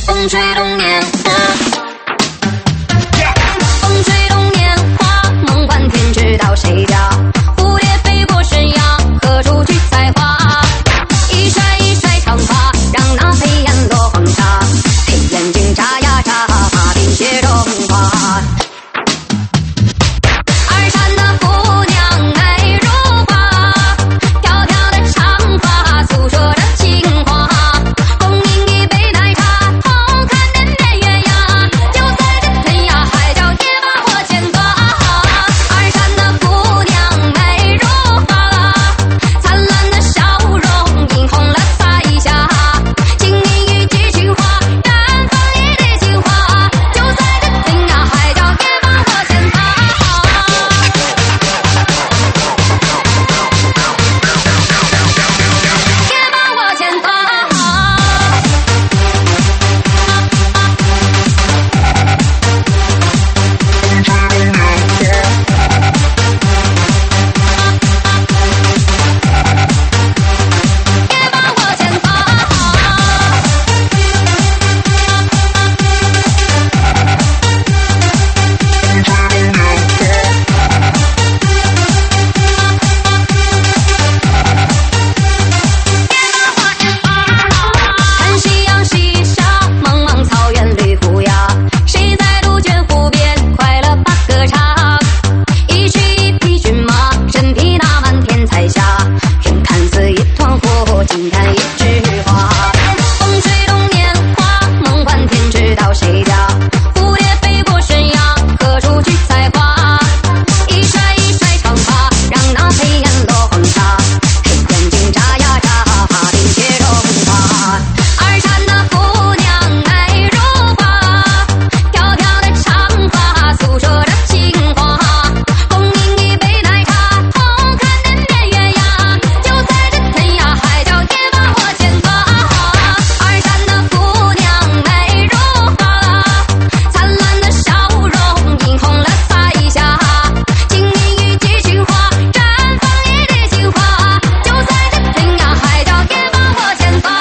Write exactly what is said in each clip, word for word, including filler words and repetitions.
风吹动年华，风吹动年华，梦幻天知道谁家？蝴蝶飞过悬崖，何处去采花？一甩一甩长发，让那飞燕落黄沙。黑眼睛眨呀眨，冰雪融化。二山的姑娘美如花，飘飘的长发诉说着情话。共饮一杯奶茶，偷看点点月牙，就在这天涯海角也把我牵挂。二山的姑娘美如花，灿烂的笑容映红了彩霞。请你一句情话，绽放你的情话，就在这天涯海角也把我牵挂。也把我牵挂。也把我牵挂。看夕阳西下，茫茫草原绿胡杨，谁在杜鹃湖边快乐把歌唱？一曲一匹骏马，身披那满天彩霞，人看似一团火，近看一枝花。风吹动年华，梦幻天知道谁家？蝴蝶飞过悬崖，何处去采花？一甩一甩长发，让那飞燕落黄沙。黑眼睛眨呀眨，冰雪融化。二山的姑娘美如花，飘飘的长发诉说着情话。共饮一杯奶茶，偷看点点月牙，就在这天涯海角也把我牵挂。二山的姑娘美如花，灿烂的笑容映红了彩霞。请你一句情话，绽放你的情话，就在这天涯海角也把我牵挂。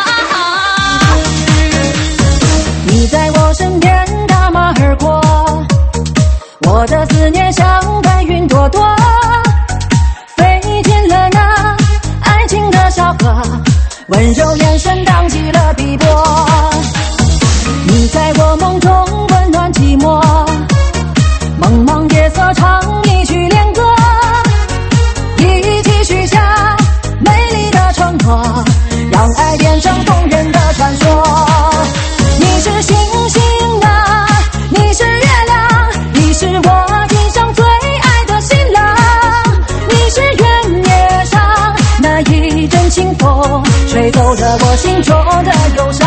你在我身边打马而过，我的思念像白云朵朵，飞进了那爱情的小河，温柔眼神荡起了碧波。你在我梦中温暖寂寞，茫茫夜色唱一曲恋歌，一起许下美丽的承诺，让爱变成动人的传说。你是星星啊，你是月亮，你是我今生最爱的新郎。你是原野上那一阵清风，吹走了我心中的忧伤。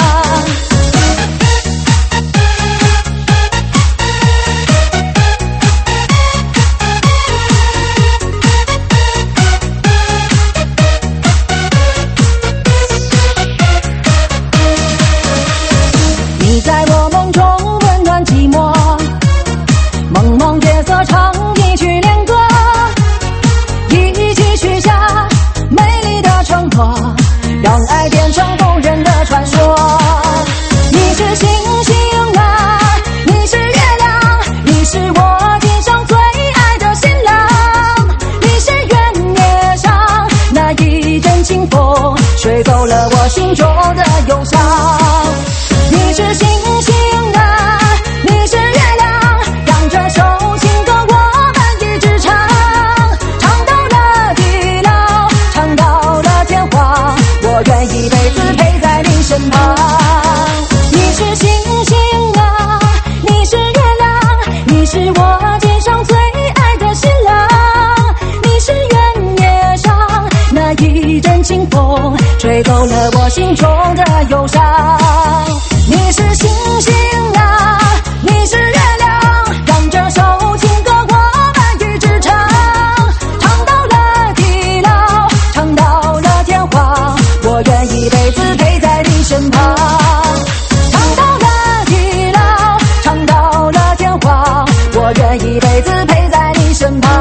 你在我梦中温暖寂寞，茫茫夜色唱一曲恋歌，一起许下美丽的承诺，让爱变成动人的传说。你是星星啊，你是月亮，你是我今生最爱的新郎。你是原野上那一阵清风，吹走了我心中的忧伤。你是星星啊，你是月亮，让这首情歌我们一直唱，唱到了地老，唱到了天荒，我愿一辈子陪在你身旁。你是星星啊，你是月亮，你是我今生最爱的新郎。你是原野上那一阵清风，吹走了我心中的忧伤。你是星星啊，你是月亮，让这首情歌我们一直唱，唱到了地老，唱到了天荒，我愿一辈子陪在你身旁。唱到了地老，唱到了天荒，我愿一辈子陪在你身旁。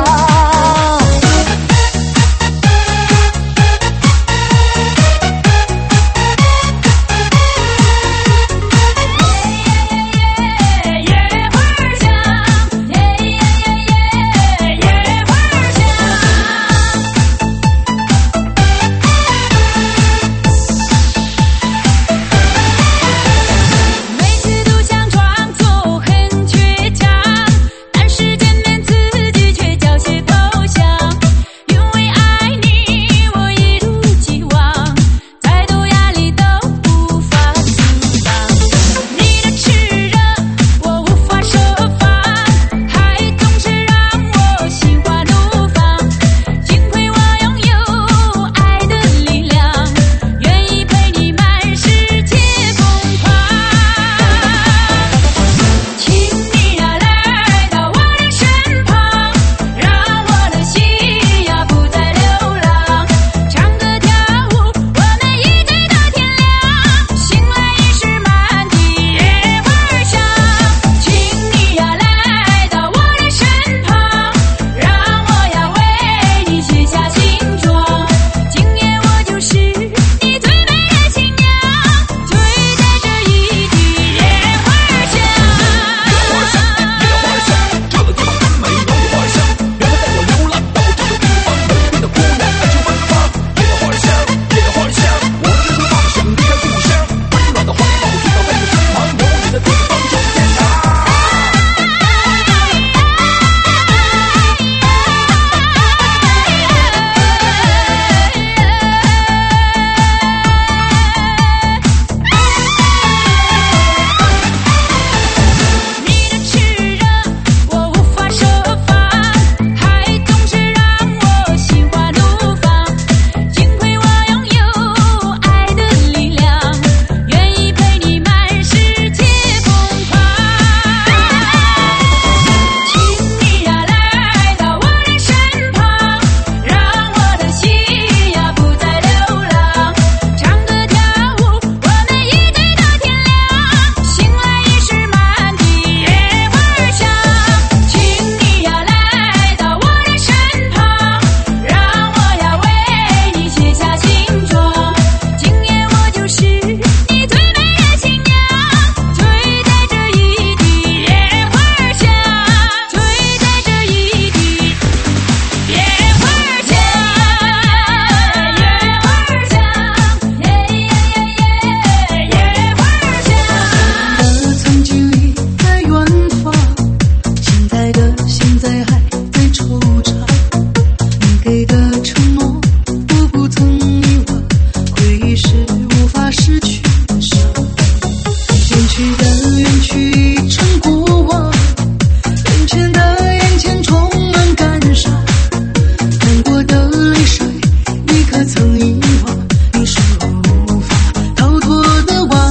去的远去成过往，眼前的眼前充满感伤，难过的泪水你可曾遗忘？你是我无法逃脱的网，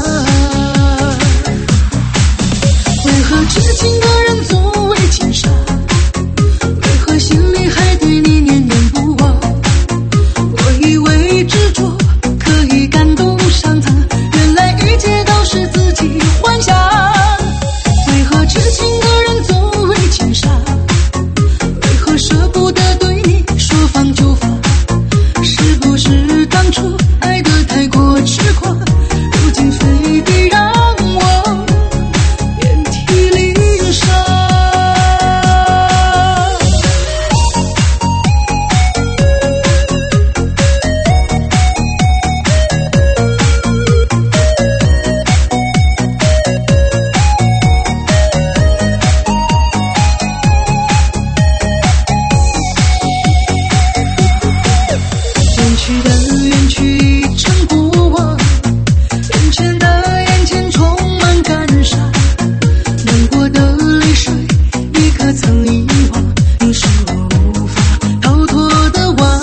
为何痴情的人总为情伤？为何心里还对你念念不忘？我以为执着可以感动上苍，原来一切都是自己幻想。为何痴情的人总为情伤？为何舍不得对你说放就放？是不是当初爱得太过痴狂，如今非得让我遍体鳞伤？远去的远去成过往，眼前的眼前充满感伤，难过的泪水你可曾遗忘？你是我无法逃脱的网，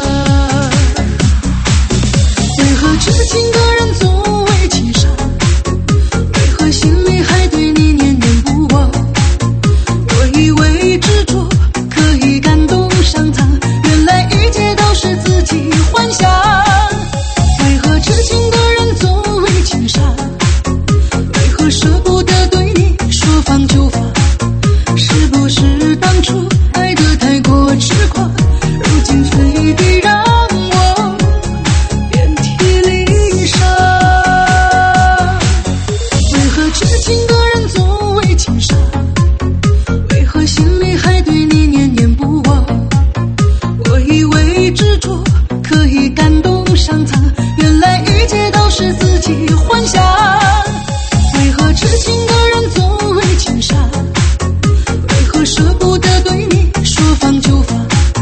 为何痴情的人总为情伤？为何心里还对你念念不忘？我以为执着可以感动上苍，原来一切都是自己幻想。为何痴情的人总为情伤？为何舍不得对你说放就放？是不是当初爱得太过痴狂，如今非得让我遍体鳞伤？为何痴情的人总为情伤？为何心里还对你念念不忘？我以为执着可以感动上苍，原来一切都是自己幻想。为何痴情的人总为情伤？为何舍不得对你说放就放？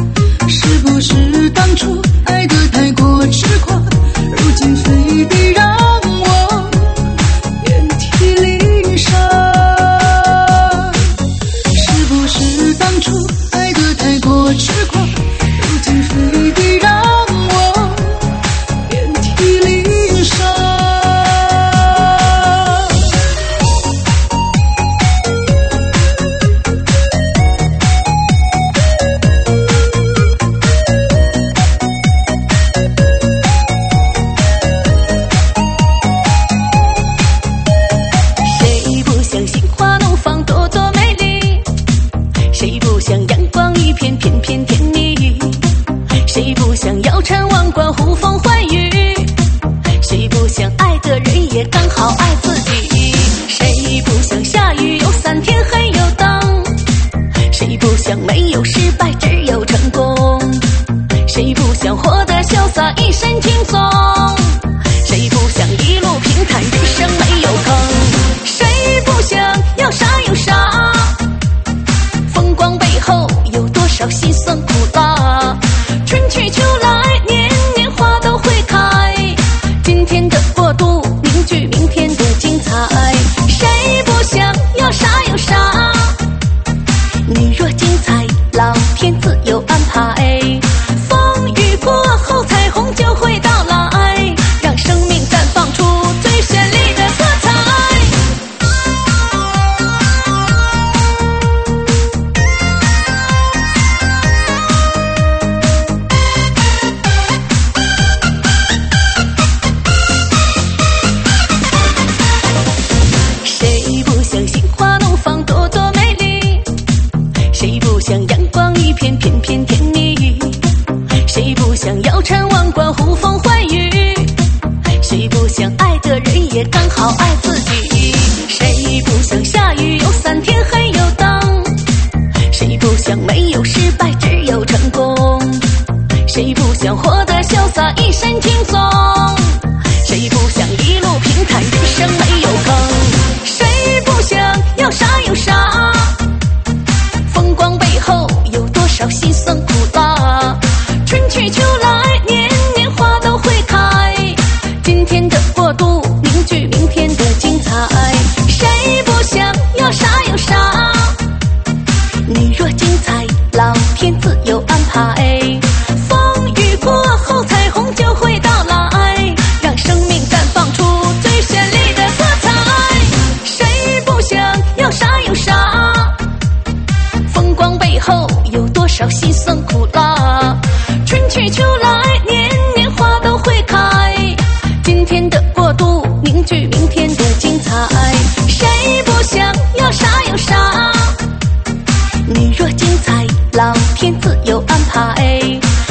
天自有安排。风雨过后，彩虹就会到来，让生命绽放出最绚丽的色彩。谁不想要啥有啥？风光背后有多少辛酸苦辣？春去秋来，年年花都会开。今天的过渡，凝聚明天的精彩。谁不想要啥有啥？你若精彩，老天自有安排。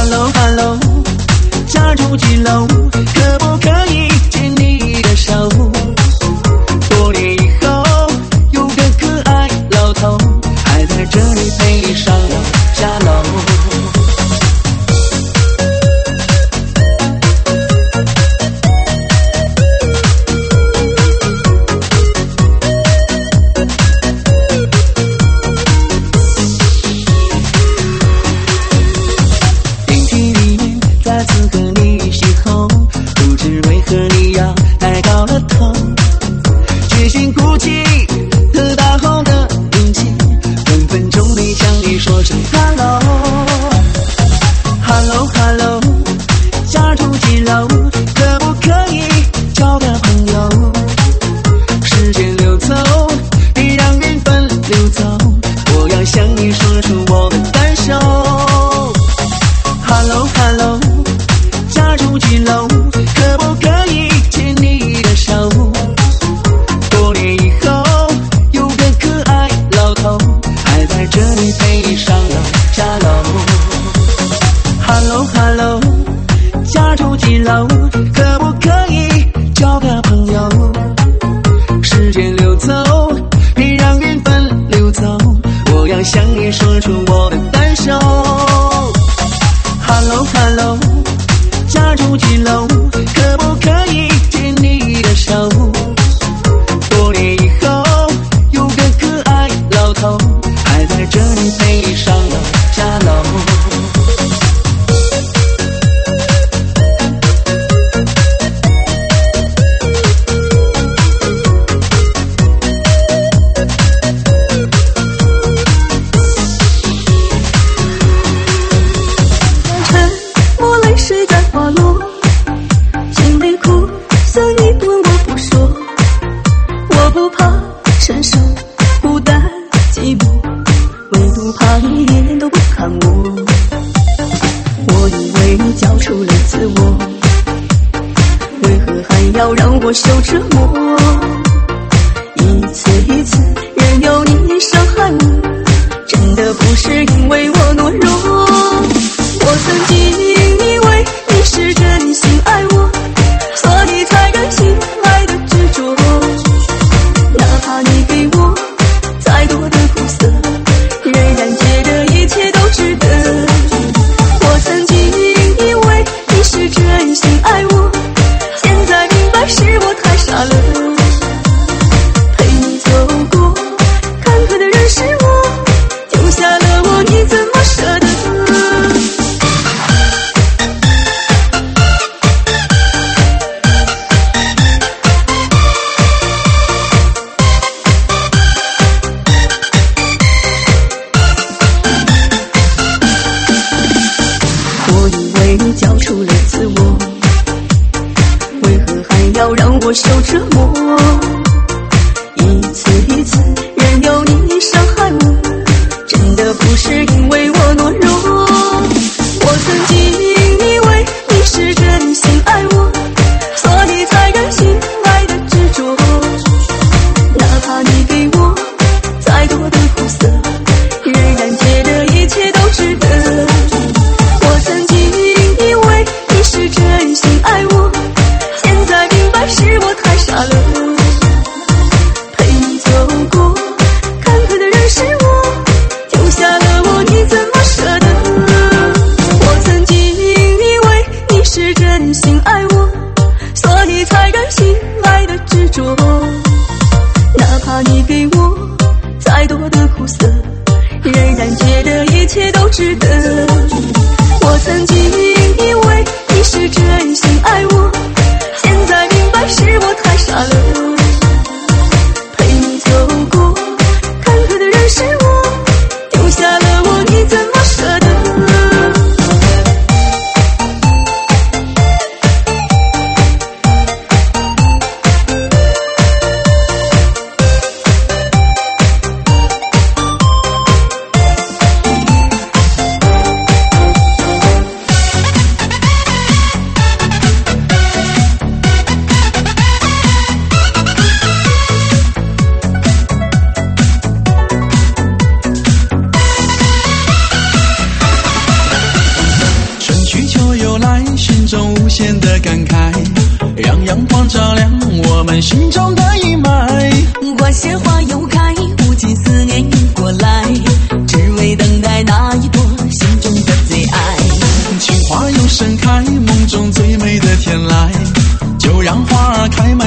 Hello Hello， 家住几楼？可不可以牵你的手？多年以后，有个可爱老头，还在这里陪你上楼下楼。 陪你走过坎坷的人是我，丢下了我，你怎么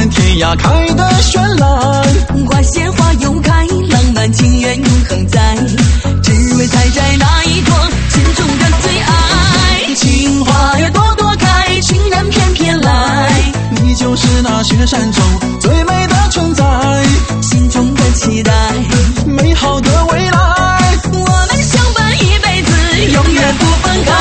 满天涯开的绚烂， 花谢花又开，浪漫情缘永恒在，只为采摘那一朵心中的最爱。 情花呀朵朵开，情人翩翩来，你就是那雪山中最美的存在， 心中的期待， 美好的未来， 我们相伴一辈子，永远不分开。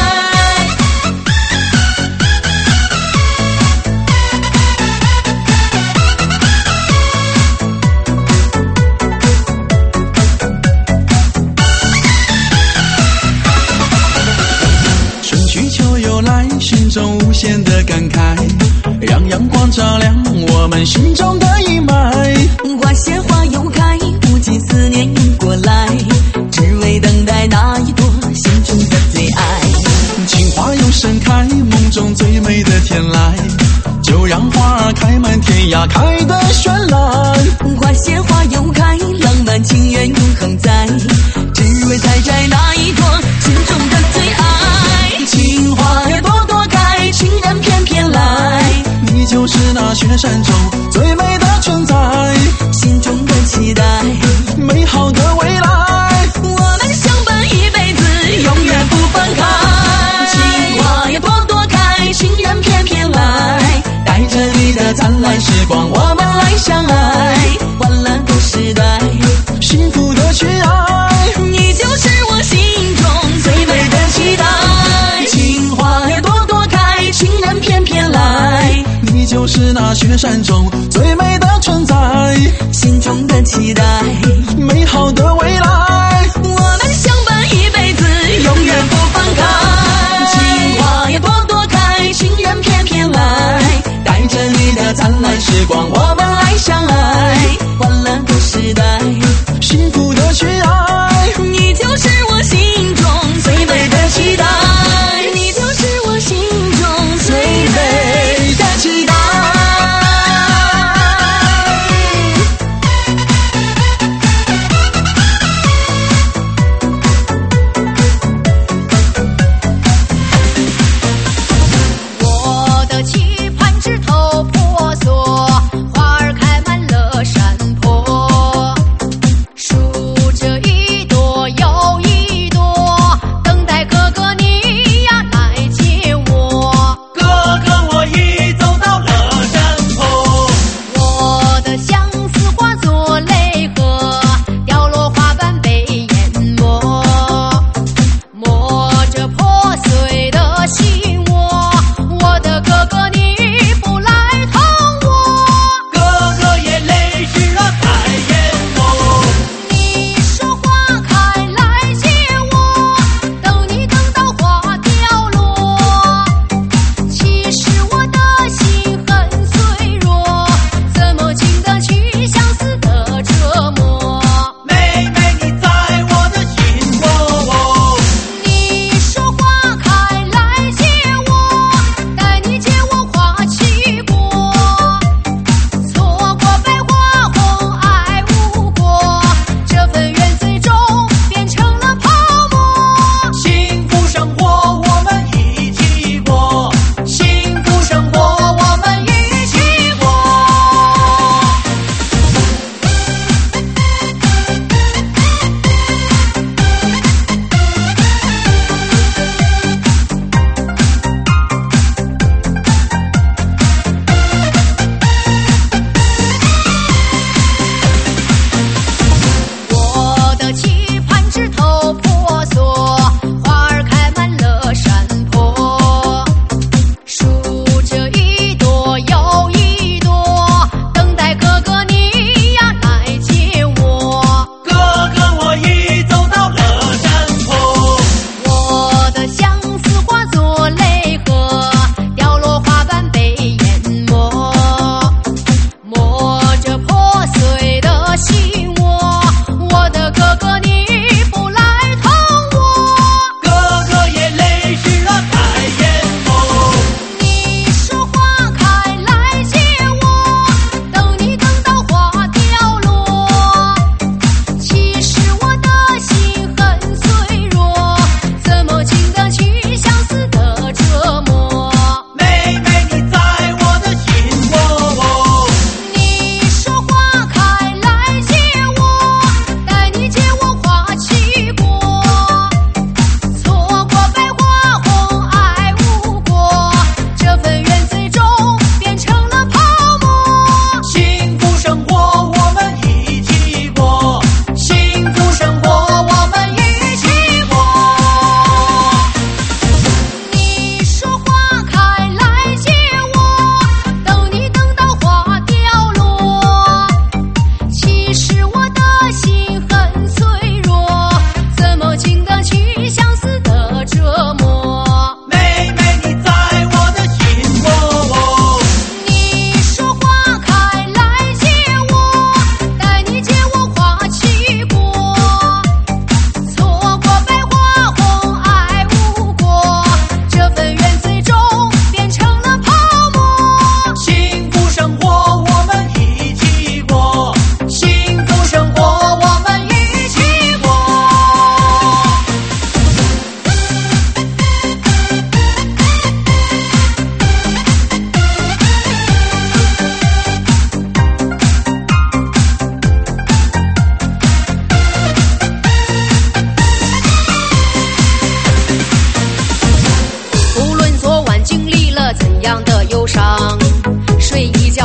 心中无限的感慨，让阳光照亮我们心中的阴霾。 花谢花又开，无尽思念涌过来，只为等待那一朵心中的最爱。 情花又盛开，梦中最美的天来，就让花儿开满天涯开的绚烂。 花谢花又开，浪漫情缘永恒在，只为采摘那一朵心中的最爱。 情花呀朵朵开，情人翩翩来，你就是那雪山中最美的存在， 心中的期待， 美好的未来， 我们相伴一辈子，永远不分开。 情花呀朵朵开，情人翩翩来，带着你的灿烂时光，我们来相爱， 欢乐的时代， 幸福的去爱， 你就是我心中最美的期待。 情花呀朵朵开，情人翩翩来，你就是那雪山中最美的存在， 心中的期待， 美好的未来， 我们相伴一辈子，永远不分开。 情花呀朵朵开，情人翩翩来，带着你的灿烂时光，我们来相爱， 欢乐的时代， 幸福的去爱， 你就是我心中最美的期待。你就是我心中最美的期待。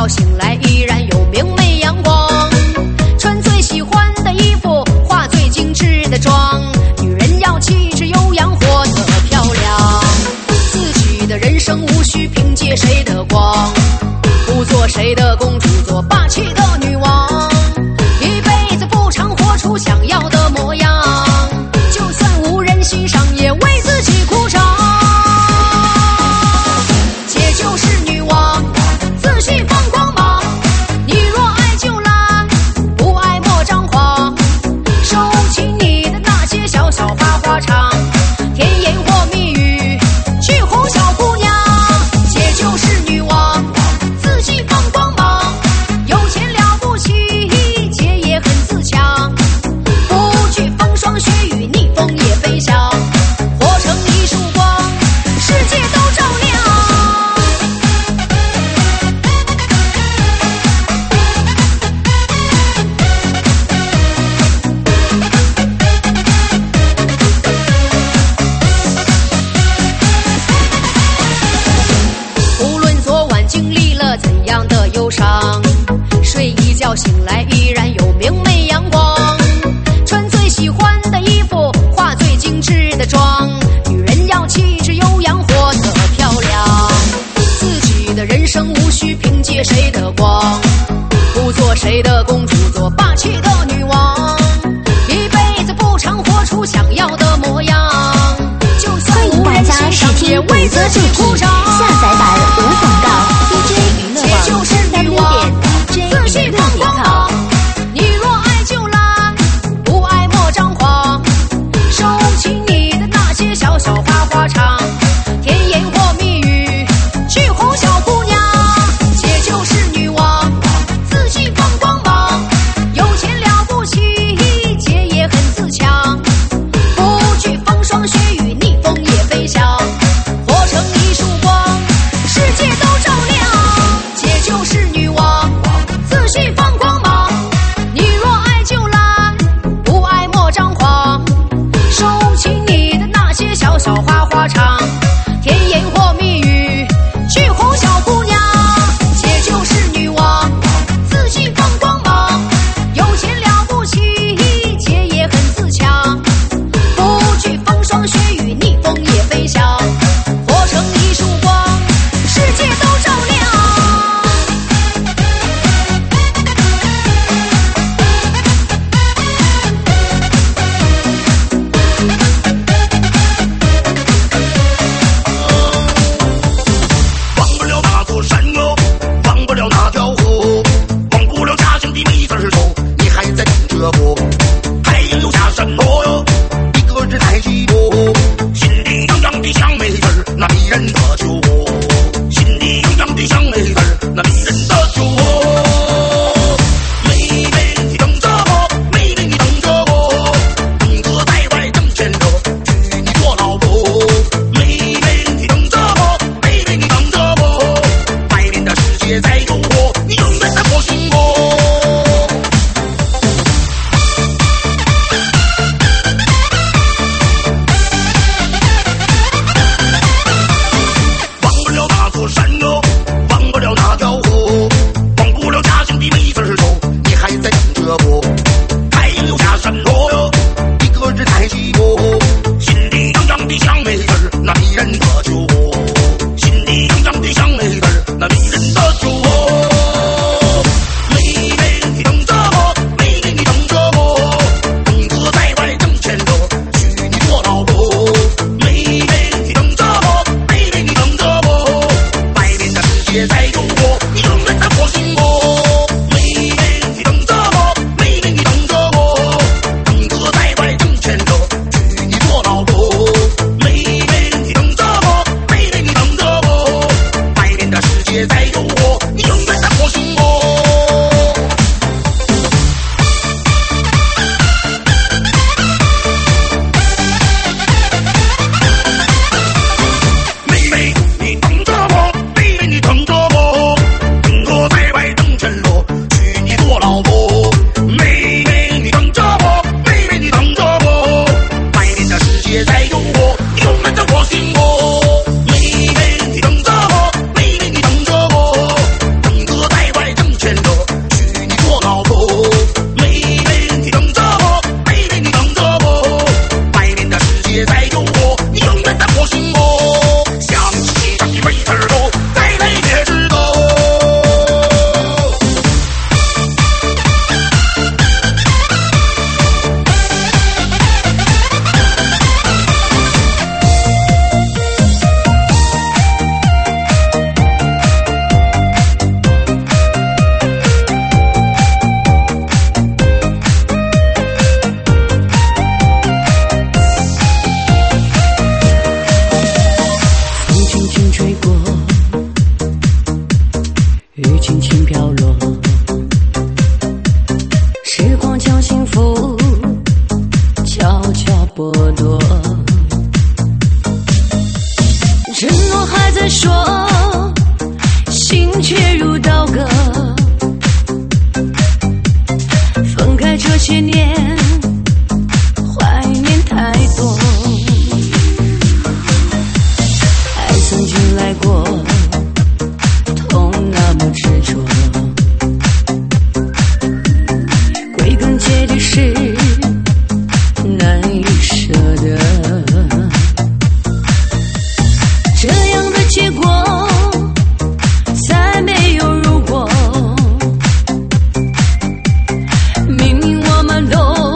觉醒来依然有明媚阳光，穿最喜欢的衣服，化最精致的妆。女人要气质悠扬，活得漂亮，自己的人生无需凭借谁的光，不做谁的公主，做霸气的女王，一辈子不常活出想要的模样，就算无人欣赏也为自己鼓掌。姐就是女王，自信放光芒，你若爱就来，不爱莫张狂，收起你的那些小小花花肠，甜言或蜜语去哄小姑娘。姐就是女王，自信放光芒，有钱了不起，姐也很自强，不惧风霜雪雨，逆风也飞翔，活成一束光，世界都照亮。无论昨晚经历了怎样的忧伤，睡一觉醒来依然有明媚阳光，穿最喜欢的衣服，化最精致的妆。女人要气质悠扬，活得漂亮，自己的人生无需凭借谁的光，不做谁的公主，做霸气的女王，一辈子不常活出想要的模样，就算欢迎无人大家欣赏也试听谷为自歌助理己鼓掌。 下载版无广告 D J 娱乐姐就网是女 w 王， 点 D 自 J 信娱乐点放光 com。 芒，你若爱就来，不爱莫张狂，收起你的那些小小花花肠，甜言或蜜语去哄小姑娘。姐就是女王，自信放光芒，有钱了不起，姐也很自强，不惧风霜雪雨，逆风也飞翔，活成一束光。 的说，心却如刀割。分开这些年，怀念太多。爱曾经来过，痛那么执着。归根结底是难以舍得。这样的结果再没有如果。明明我们都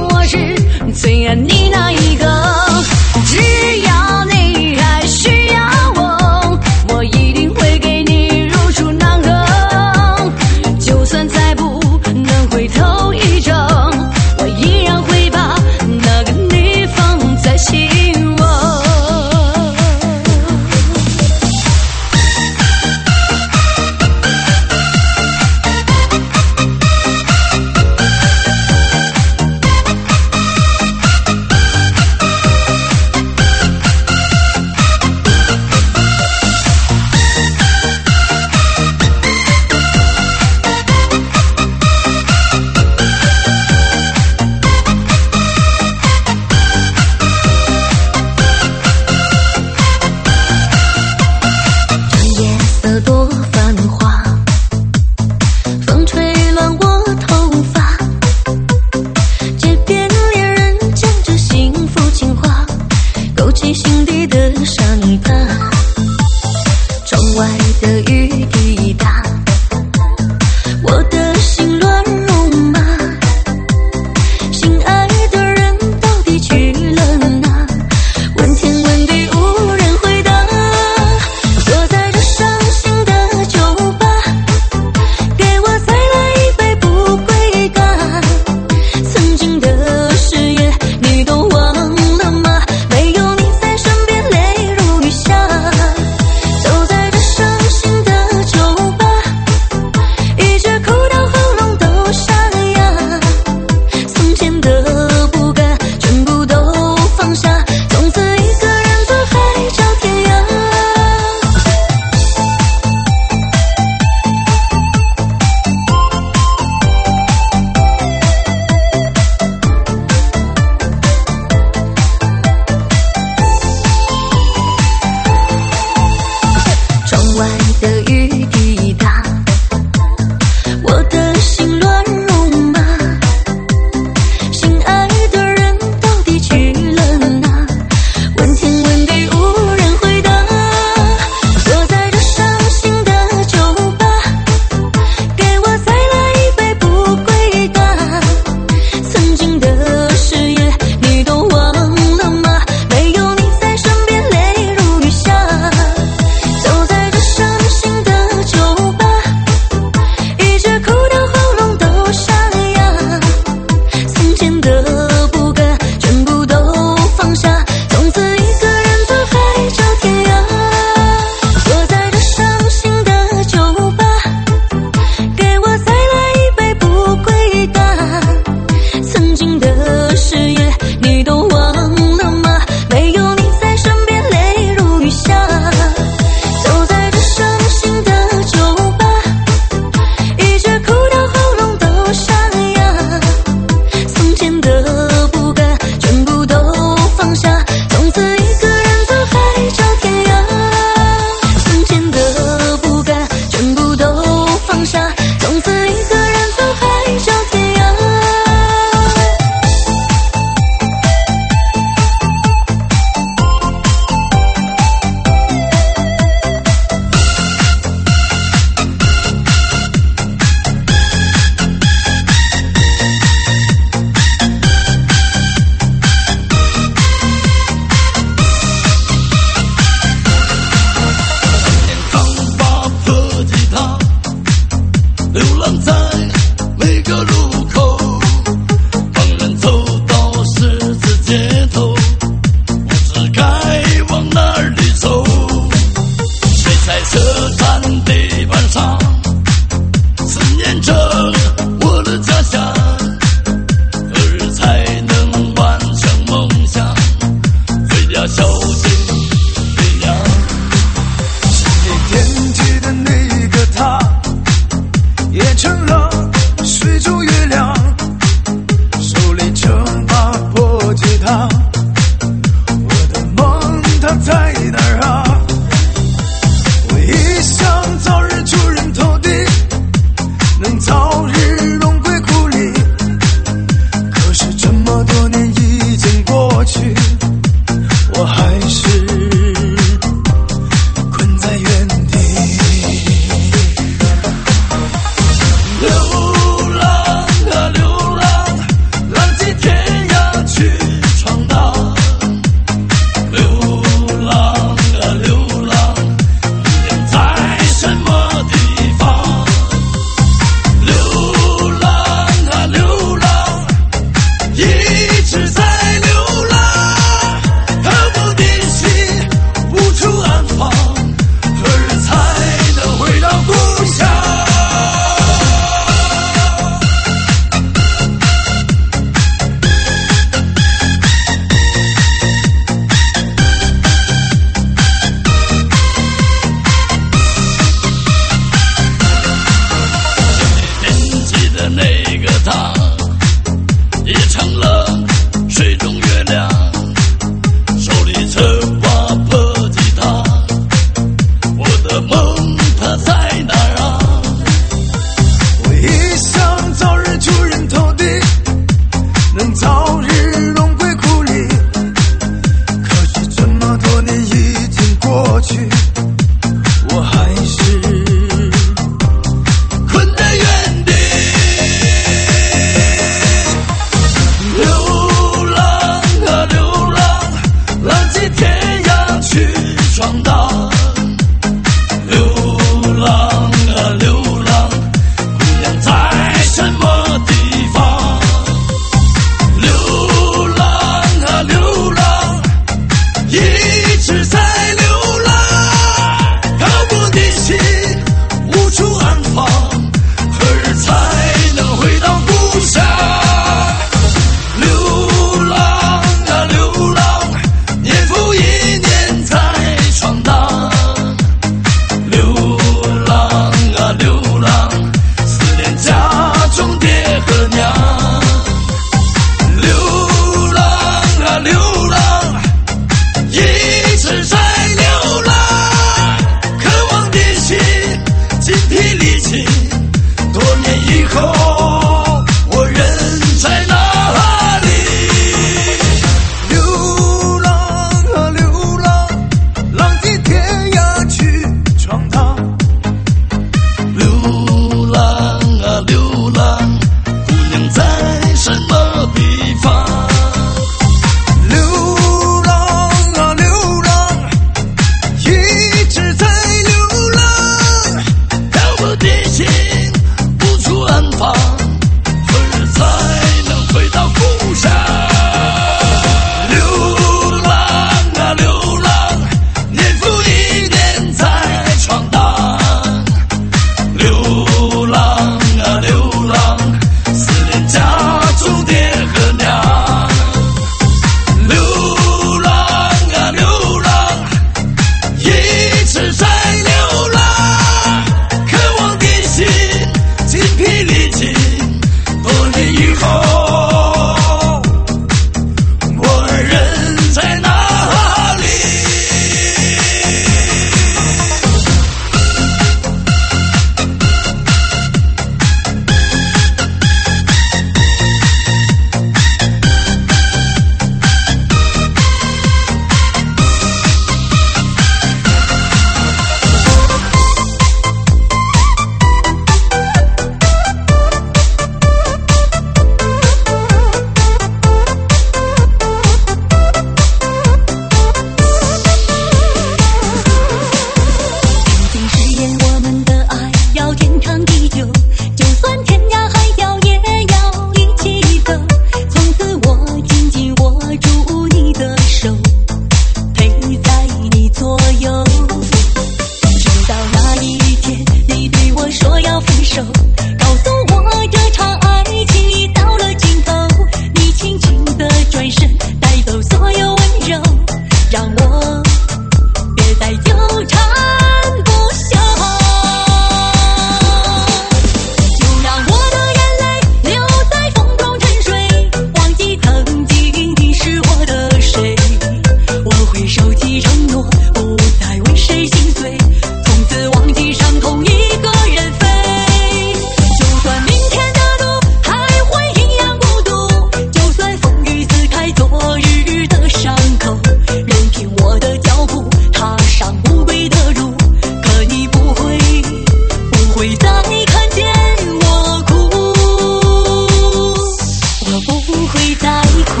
会再哭。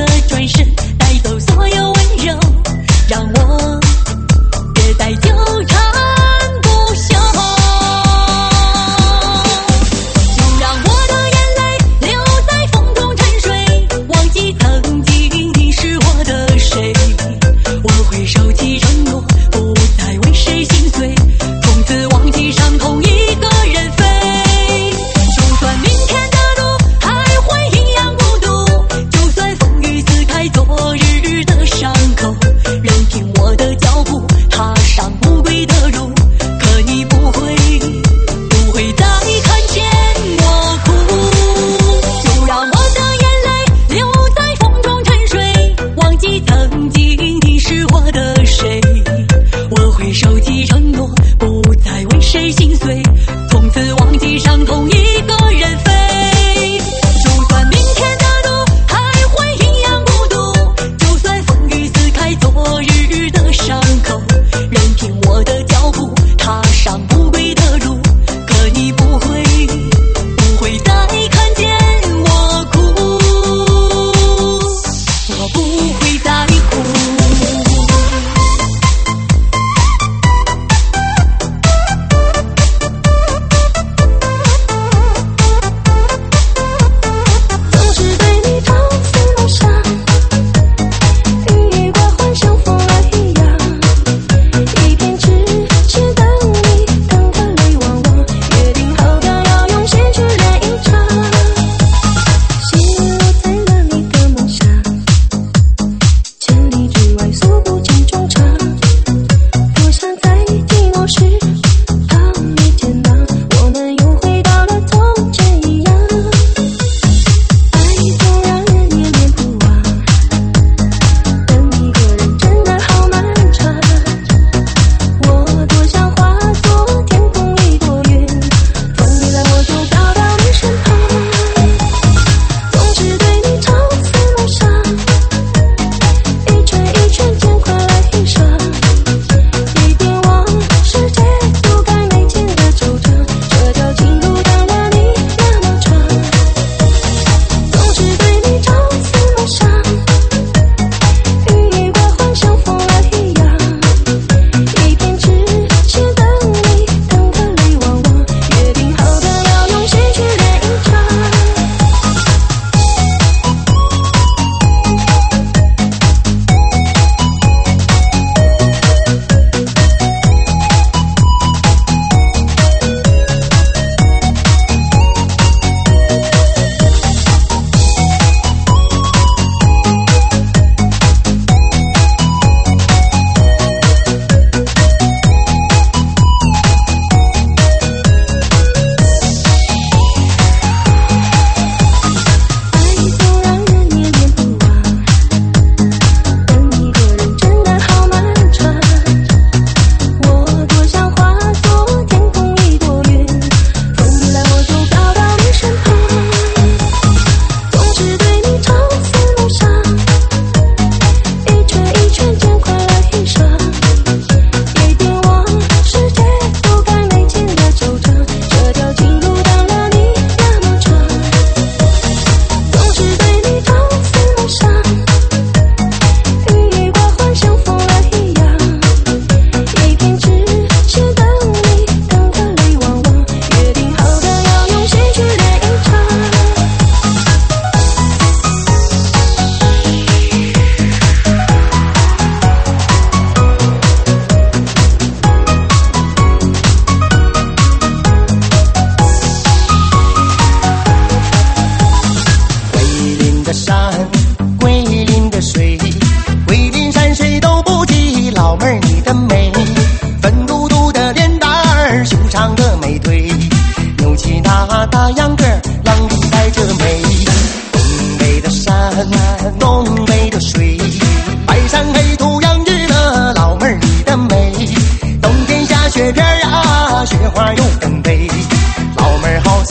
带走所有温柔，让我别再纠缠。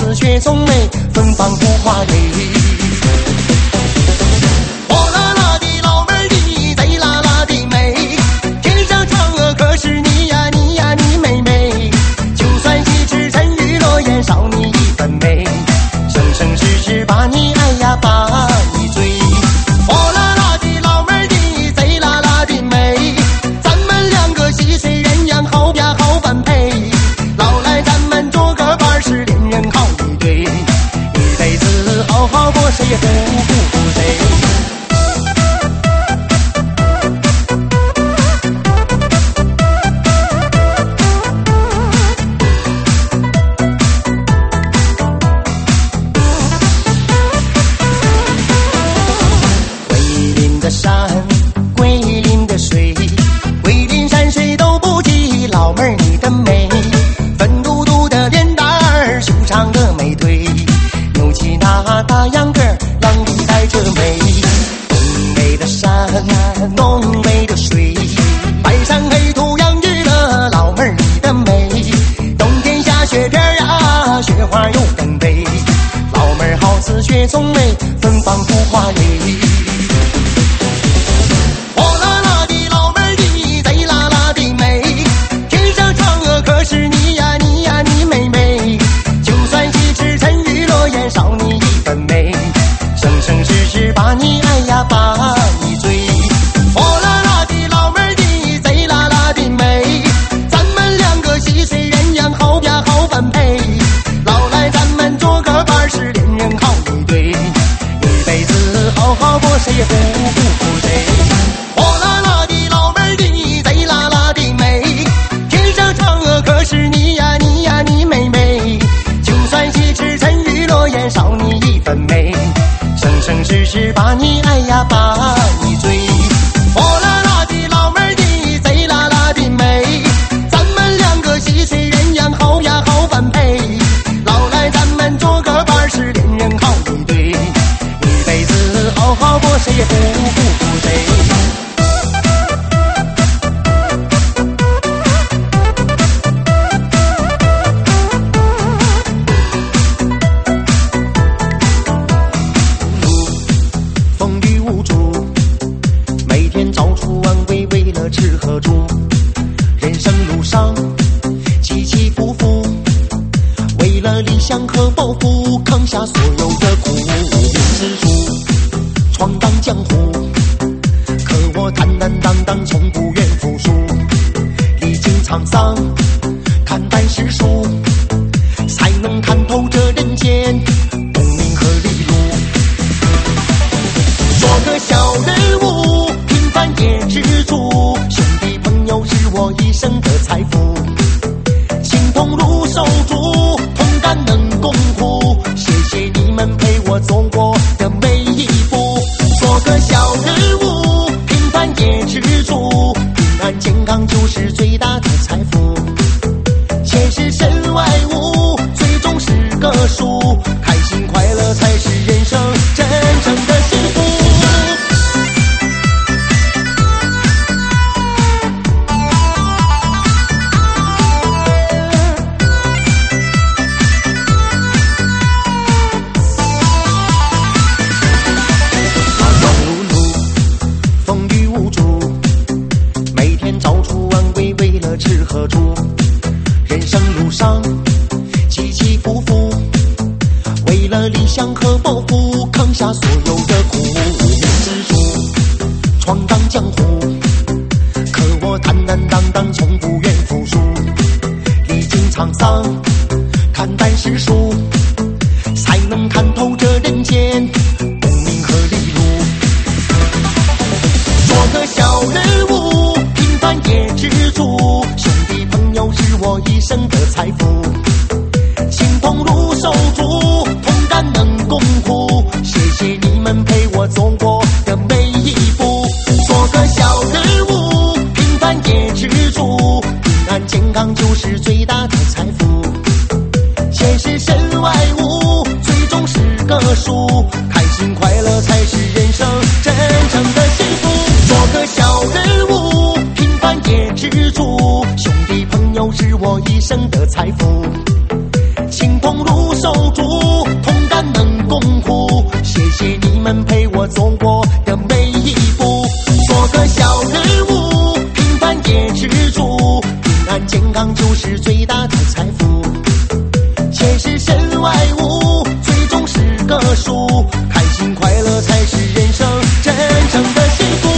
似雪松梅，芬芳不花蕊。火辣辣的老妹儿的贼辣辣的美，天上嫦娥可是你呀你呀你妹妹，就算是赤尘雨落也少你一分美，生生世世把你爱呀把你追。火辣辣的老妹儿的贼辣辣的美，咱们两个细水鸳鸯好呀好般配，老来咱们做个伴是恋人好一对，一辈子好好过谁也不负谁。桂林的山，桂林的水，桂林山水都不及老妹儿你的美，粉嘟嘟的脸蛋儿，修长的美腿，扭起那大秧歌儿，浪里带着美。东北的山，东北的水，白山黑土养育了老妹儿你的美，冬天下雪片儿啊，雪花又更美，老妹儿好似雪松梅，芬芳不花蕊。火辣辣的老妹儿的贼辣辣的美，天上嫦娥可是你呀你呀你妹妹，就算是赤尘雨落也少你一分美，生生世世把你爱呀把你追。火辣辣的老妹儿的贼辣辣的美，咱们两个细水鸳鸯好呀好般配，老来咱们做个伴是恋人好一对，一辈子好好过谁也不负谁。火辣辣的老妹儿的贼辣辣的美，天上嫦娥可是你呀你呀你妹妹，就算是赤尘雨落也少你一分美，生生世世把你爱呀把你追。火辣辣的老妹儿的贼辣辣的美，咱们两个细水鸳鸯好呀好般配，老来咱们做个伴是恋人好一对，一辈子好好过谁也不负谁。风雨无阻，每天早出晚归为了吃喝住，人生路上起起伏伏，为了理想和抱负扛下所有的苦，知足闯荡江湖，可我坦坦荡荡从不愿服输，历经沧桑看淡世俗，才能看透这人间功名和利禄。做个小人物，平凡也知足，兄弟朋友是我一生的财富，情同如手足，同甘能共苦，谢谢你们陪我走过的每一步。做个小人物，平凡也知足，平安健康就是最大的财富，钱是身外物，最终是个数，开心快乐才是人生真正的幸福。吃喝住，人生路上起起伏伏，为了理想和抱负扛下所有的苦，知足闯荡江湖，可我坦坦荡荡从不愿服输，历经沧桑看淡世俗，才能看透这人间功名和利禄。做个小人物，平凡也知足，兄弟朋友是我一生的财富，情同如手足，同甘能共苦，谢谢你们陪我走过的每一步。做个小人物，平凡也知足，平安健康就是最大的财富，钱是身外物，最终是个数，开心快乐才是人生真正的幸福。做个小人物，平凡也知足，兄弟朋友是我一生的财富，情同如手足， 我走过的每一步。做个小人物，平凡也知足，平安健康就是最大的财富。钱是身外物，最终是个数，开心快乐才是人生真正的幸福。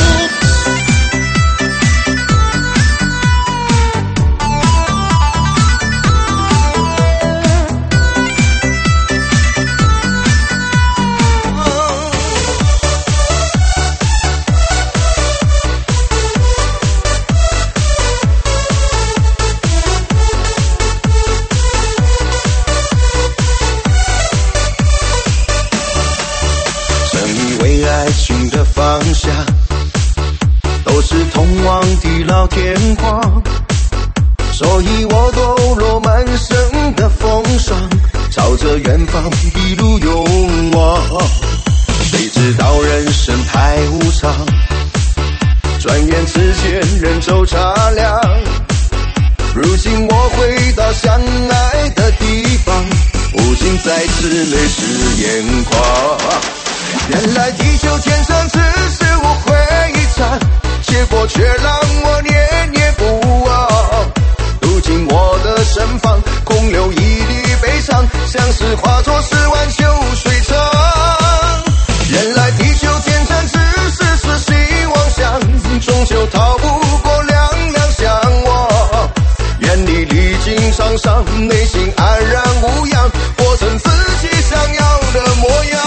放下都是通往地老天荒，所以我抖落满身的风霜，朝着远方一路勇往。谁知道人生太无常，转眼之间人走茶凉。如今我回到相爱的地方，不禁再次泪湿眼眶。原来地久天长只是误会一场，结果却让我念念不忘。如今我的身旁空留一地悲伤，像是化作十万秋水长。原来地久天长只是痴心妄想，终究逃不过两两相望。眼里历经沧桑，内心安然无恙，活成自己想要的模样。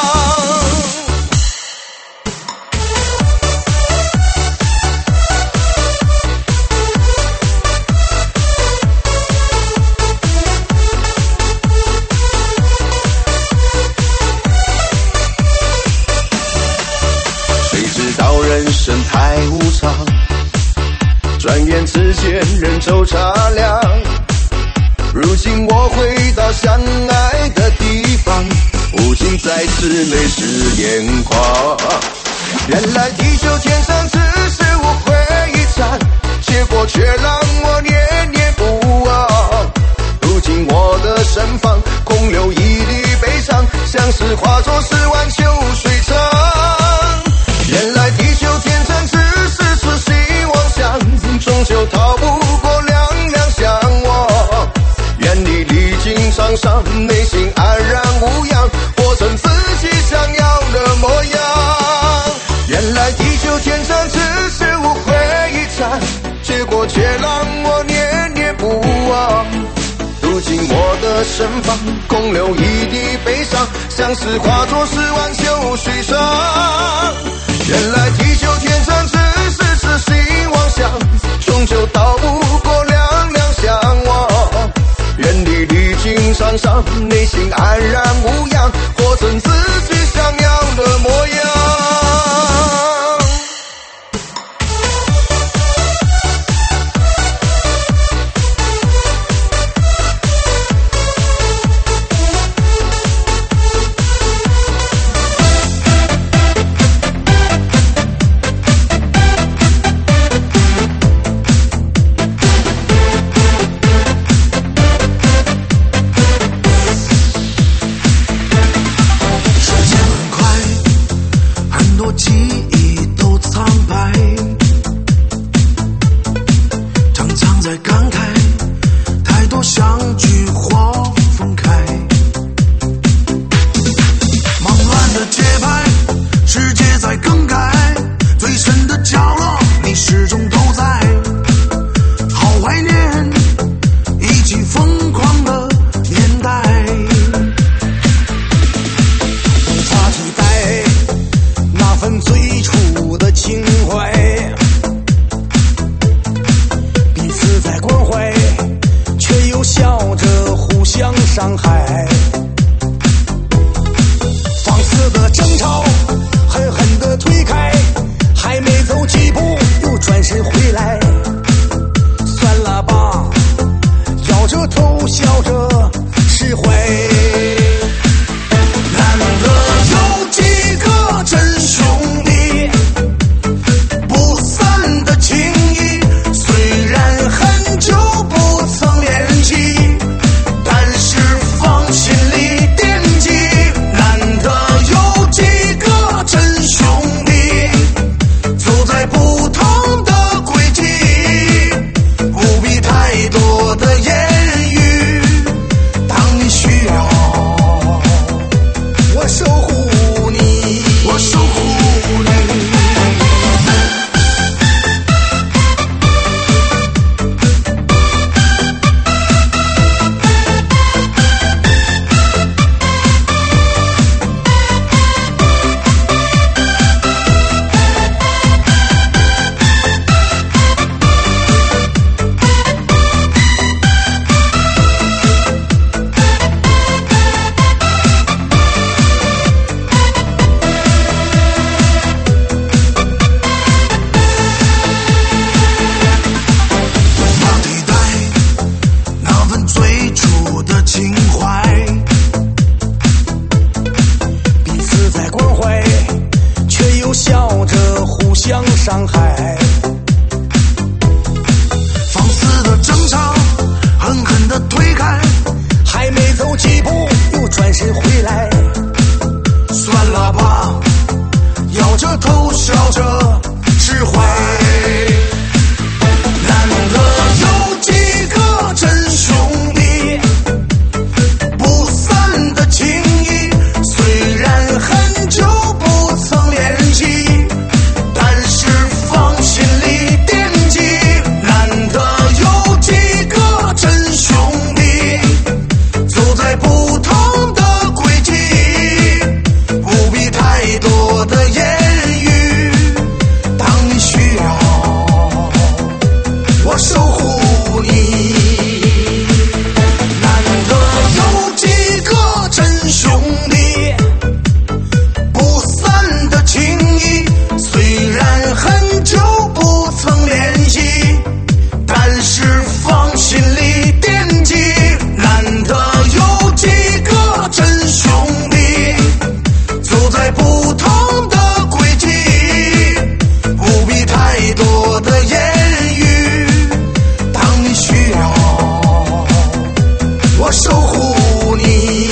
人生太无常，转眼之间人走茶凉。如今我回到相爱的地方，不禁再次泪湿眼眶。原来地久天长只是误会一场，结果却让我念念不忘。如今我的身旁空留一地悲伤，像是化作十万秋水长。原来地久天长只是痴心妄想，终究逃不过两两相望。眼里历经沧桑，内心安然无恙，活成自己想要的模样。原来地久天长只是误会一场，结果却让我念念不忘。如今我的身旁空留一地悲伤，像是化作十万秋水长。原来地久天长只是痴心妄想，终究逃不过两两相望。眼里历经沧桑，内心安然无恙，活成自己想要的模样。 放下释放心里惦记，难得有几个真兄弟，走在不同的轨迹，不必太多的言语。当你需要，我守护你。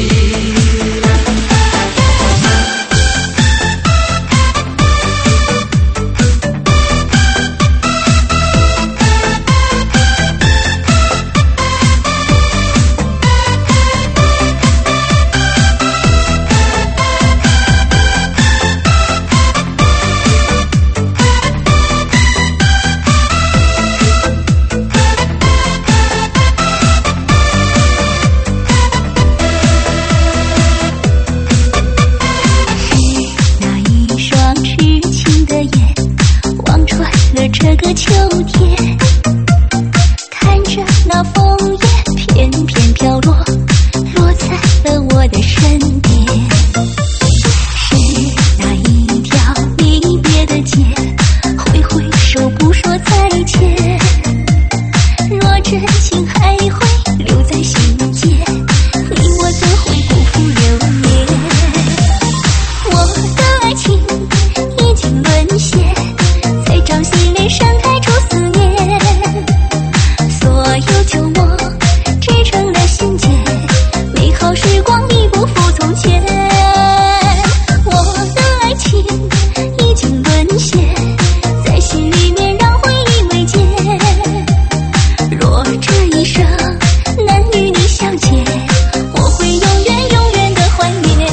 这个秋天，看着那枫叶翩翩飘落，落在了我的身边。是那一条离别的街，挥挥手不说再见。若真情还会留在心间，你我怎会辜负流年？我的爱情已经沦陷，在掌心里盛开出思念，所有旧梦织成了心结，美好时光已不复从前。我的爱情已经沦陷，在心里面让回忆未见。若这一生能与你相见，我会永远永远的怀念。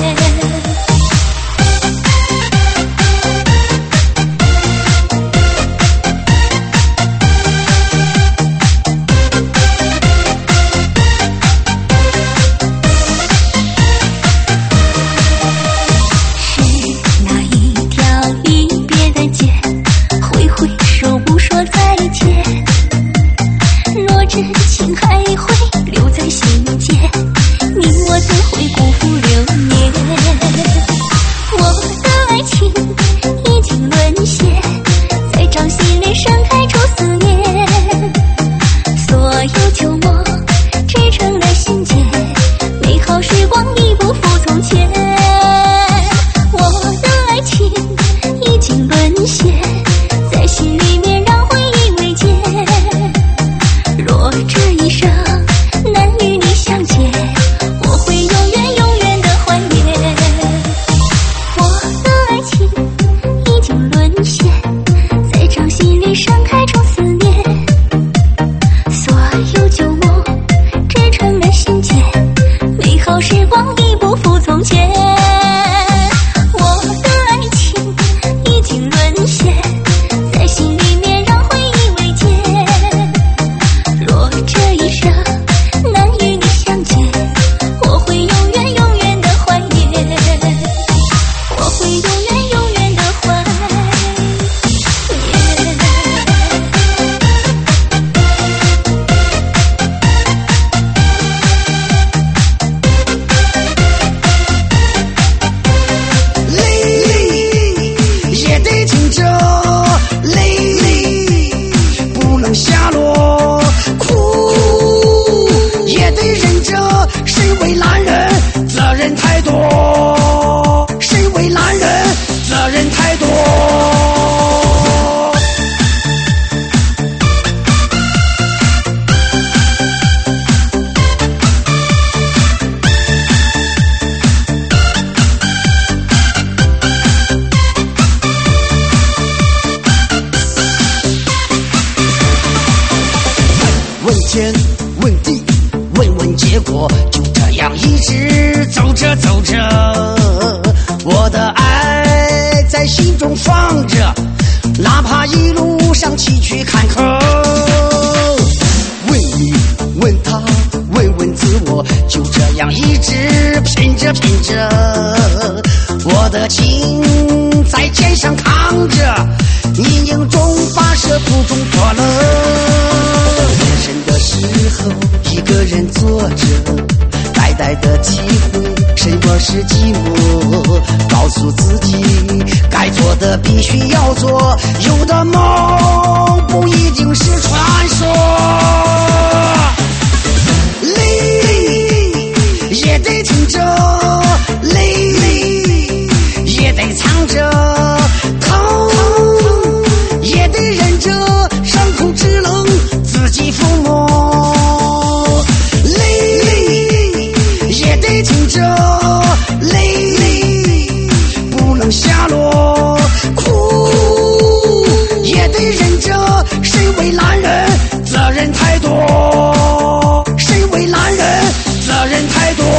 真情还会留在心间，你我怎会辜负流年？我的爱情已经沦陷，在掌心里盛开出思念，所有旧梦织成了心结，美好时光已不复从前。我的爱情已经沦陷，在心里面让回忆未见。若这一生能与你相见，我会永远永远的怀念。我的爱情已经沦陷，在掌心里盛开出思念，所有旧梦织成了心结，美好时光已不复从前。我的爱情已经沦陷，在心里面让回忆未见。若这一生能与你相见，我会永远永远的怀念，我会永远永远的怀泪也得听着，泪不能下落，哭也得忍着。谁为男人责任太多，谁为男人责任太多。问天问地问问结果，就这样一直走着走着，我的爱在心中放着，哪怕一路上崎岖坎坷。问你问他问问自我，就这样一直拼着拼着，我的情在肩上扛着，阴影中跋涉途中破了。夜深的时候一个人坐着，呆呆的体会时光么是寂寞，告诉自己该做的必须要做，有的梦不一定是传说，累也得听着，累也得藏着，疼也得忍着，伤口只能自己抚摸，累也得听着，累不能下落，哭也得忍着，谁为男人责任太多，谁为男人责任太多。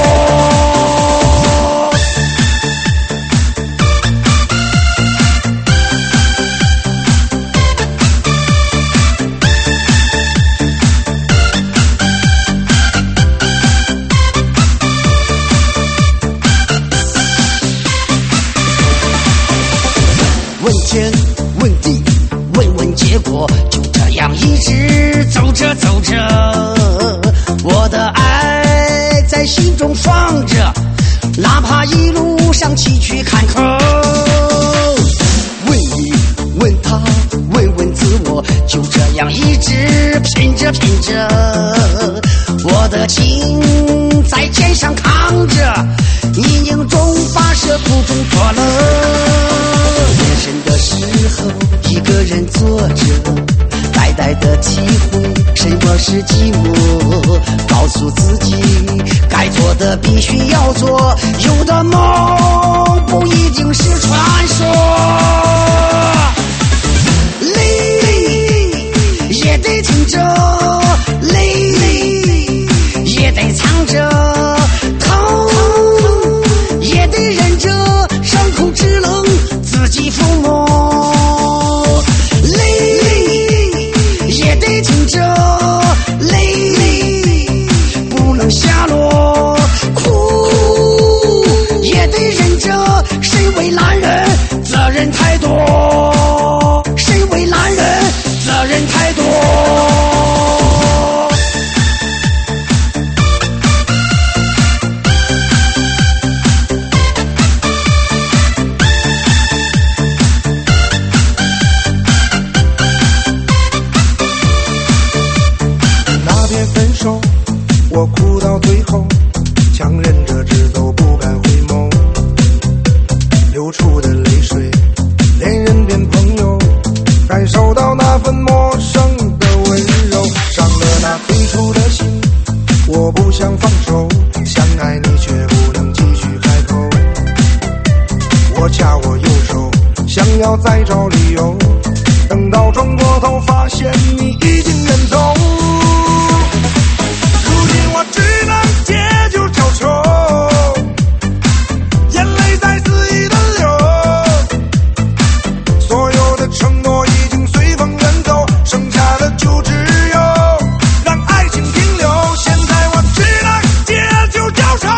问天问地问问结果，就这样一直走着走着，我的爱在心中放着，哪怕一路上崎岖坎坷。问你问他问问自我，就这样一直拼着拼着，我的情在肩上扛着，泥泞中发射，苦中作乐。夜深的时候一个人坐着，呆呆的体会什么是寂寞，告诉自己该做的必须要做，有的梦不一定是传说，累也得听着，累也得藏着，疼也得忍着，伤口只能自己抚摸，累也得听着，累不能下落，哭也得忍着，谁为男人责任太多，谁为男人责任太多。 我哭到最后，强忍着直走，不敢回眸，流出的泪水，恋人变朋友，感受到那份陌生的温柔，伤了那最初的心，我不想放手，想爱你却不能继续开口，我掐我右手，想要再找理由，等到转过头发现你已经远走，我只能借酒浇愁，眼泪在肆意的流，所有的承诺已经随风远走，剩下的就只有让爱情停留，现在我只能借酒浇愁，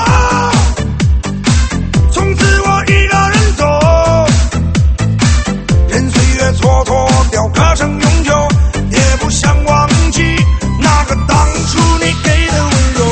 从此我一个人走，任岁月蹉跎雕刻成永久，也不想忘记那个当初你给的温柔。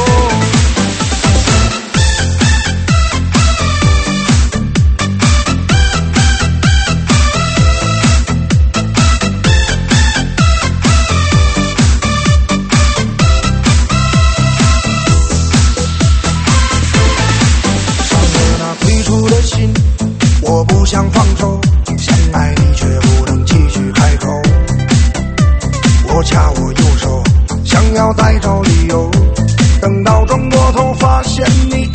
我不想放手，想爱你却不能继续开口，我掐我右手，想要再找理由，等到转过头发现你